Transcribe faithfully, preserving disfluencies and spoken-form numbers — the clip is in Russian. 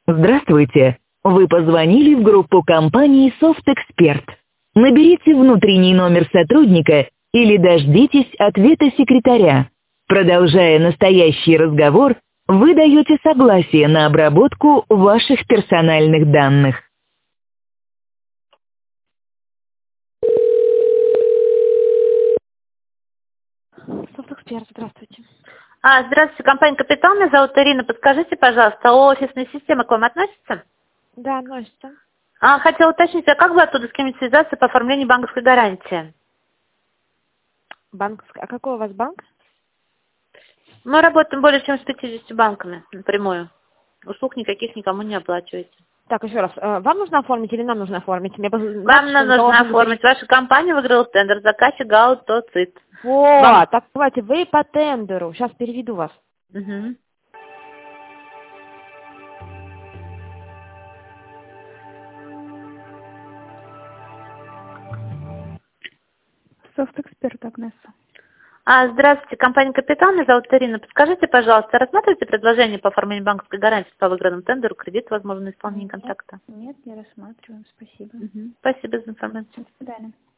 Здравствуйте! Вы позвонили в группу компании «Софтэксперт». Наберите внутренний номер сотрудника или дождитесь ответа секретаря. Продолжая настоящий разговор, вы даете согласие на обработку ваших персональных данных. Софтэксперт, здравствуйте. А, здравствуйте, компания «Капитал», меня зовут Ирина. Подскажите, пожалуйста, офисная система к вам относится? Да, относится. А, хотела уточнить, а как бы оттуда с кем-нибудь связаться по оформлению банковской гарантии? Банковская. А какой у вас банк? Мы работаем более чем с пятьюдесятью банками напрямую. Услуг никаких никому не оплачиваете. Так, еще раз. э, Вам нужно оформить или нам нужно оформить? Мне просто- Вам надо, нам что нужно должен оформить. быть- Ваша компания выиграла тендер. Заказчик ГАО ТОЦИТ. Вот, Вам- так давайте, вы по тендеру. Сейчас переведу вас. Мгм. Софтэксперт, Агнеса. А, здравствуйте, компания «Капитал», меня зовут Ирина. Подскажите, пожалуйста, рассматриваете предложение по оформлению банковской гарантии по выигранному тендеру, кредит, возможно, на исполнение контракта? Нет, не рассматриваем. Спасибо. Мгм. Спасибо за информацию. До свидания.